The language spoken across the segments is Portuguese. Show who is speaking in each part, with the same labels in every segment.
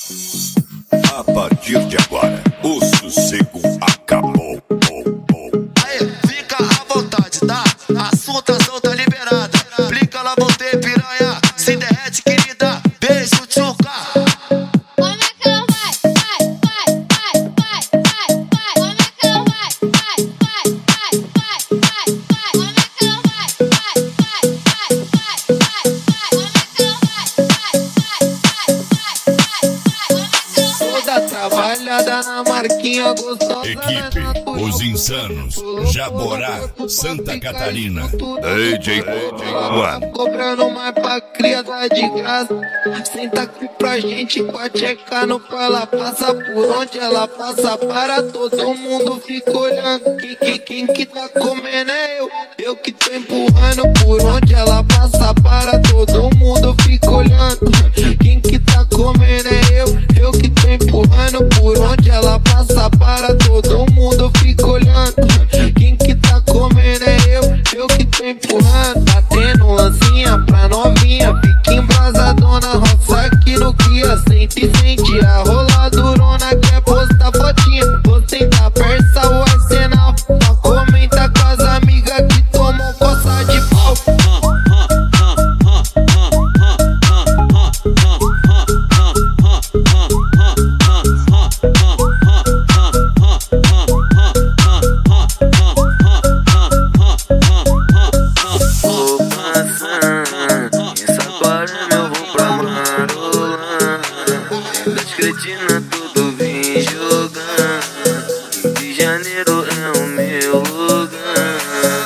Speaker 1: A partir de agora, o sossego acabou.
Speaker 2: Aí, fica à vontade, tá? A sua ação tá liberada. Aplica lá, voltei, piranha. Se derrete, querida. Beijo, tchuca.
Speaker 3: Como é que ela vai? Como é que ela vai? Como é que ela vai? Como é que ela vai?
Speaker 4: Toda trabalhada na marquinha gostosa.
Speaker 1: Equipe Os Insanos, Jaborá, Santa Catarina. DJ One.
Speaker 4: Cobrando mais pra criada de graça. Senta aqui pra gente com a tcheca no pé. Ela passa por onde ela passa, para todo mundo fica olhando. Quem que tá comendo é eu que tô empurrando. Por onde ela passa, para todo mundo fica olhando. Quem que tá comendo é eu que tô empurrando. Por onde ela passa, para todo mundo fica olhando. Quem que tá comendo é eu que tô empurrando. Batendo lancinha pra novinha, fica embrasadona, roça aqui no Kia. Sente a rola durona, quer postar fotinha. Vou tentar persa o arsenal, só comenta com as amigas que tomam coça de pau.
Speaker 5: Cretina, tudo vem jogando. Rio de Janeiro é o meu lugar.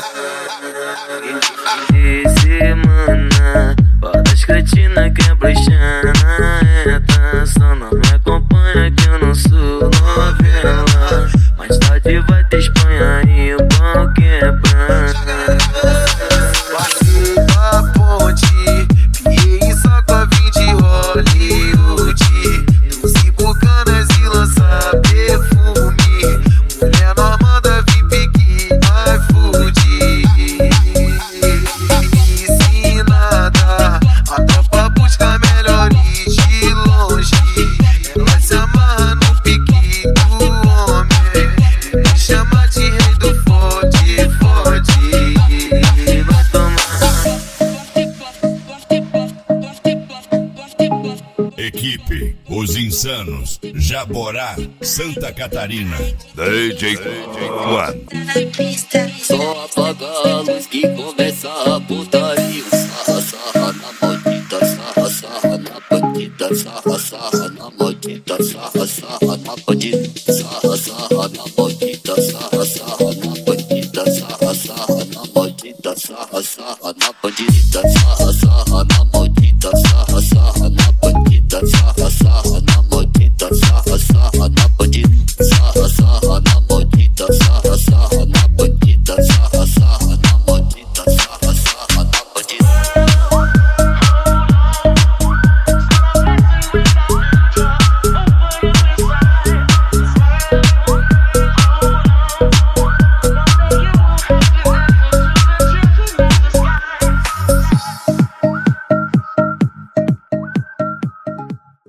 Speaker 5: Fim de semana, várias cretinas quebra na reta. Só não me acompanha que eu não sou novela. Mais tarde vai ter Espanha e o pau quebra. Passei da ponte, piei só com a vim de Hollywood. Canas e lança perfume. Mulher normanda, VIP que vai fugir. Ensinada, a tropa busca melhores de longe. Ela se amarra no pique do homem. Me chama de rei do forte. Vai tomar.
Speaker 1: Equipe Os Insanos, Jaborá, Santa Catarina. DJ One.
Speaker 6: Só apaga a luz que começa a putaria. Sarra na maldita, sarra na bandida. Sarra na maldita, sarra na bandida. Sarra na maldita, sarra na bandida. Sarra na maldita, sarra na bandida. Sarra na